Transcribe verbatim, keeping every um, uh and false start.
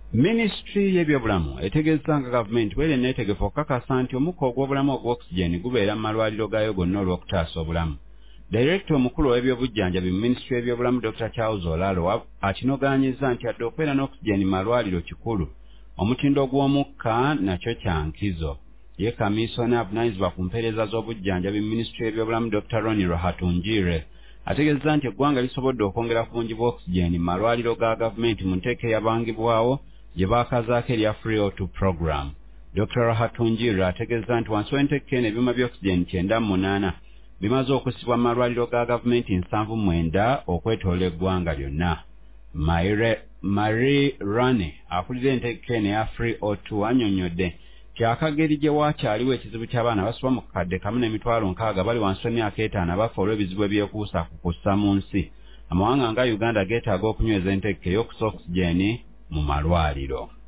Ministry y'ebyobulamu etegeeza nga gavumenti bw'eri neetegefu okukakasa nti omukka ogw'obulamu ogw'oxygen gubeera mu malwaliro gaayo gonna olw'okutaasa obulamu. Director omukulu w'ebyobujjanjabi mu Ministry y'ebyobulamu Doctor Charles Olalo akinogaanyizza nti adde okubeera n'oxygen mu malwaliro kikulu. Omutindo gw'omukka nakyo kya nkizo. Ye kamiisona avunaanyizibwa ku mpeereza z'obujjanjabi mu Ministry y'ebyobulamu Doctor Ronnie Rohatungire ategeeza nti eggwanga lisobodde okwongera ku bungi bw'oxygen mu malwaliro ga gavumenti mu nteeka eyabangibwawo gye baakazaako erya Free O two program. Doctor Rohatungire ategeeza nti wansi w'enteeka eno ebyuma by'oxygen kyenda mu munaana bimaze okusibwa mu malwaliro ga gavumenti nsanvu mu mwenda okwetoola eggwanga lyonna. Marie Rane akulira enteeka eno eya Free O two annyonnyodde kyakageri gye waakyaliwo ekizibu ky'abaana basoma mu kakadde kamu n'emitwalo nkaaga bali wansi w'emyaka etaano abafa olw'ebizibu ebyekuusa ku kussa mu nsi. Amawanga nga Uganda geetaaga okunyweza enteeka ey'okusa oxygen mu malwaliro.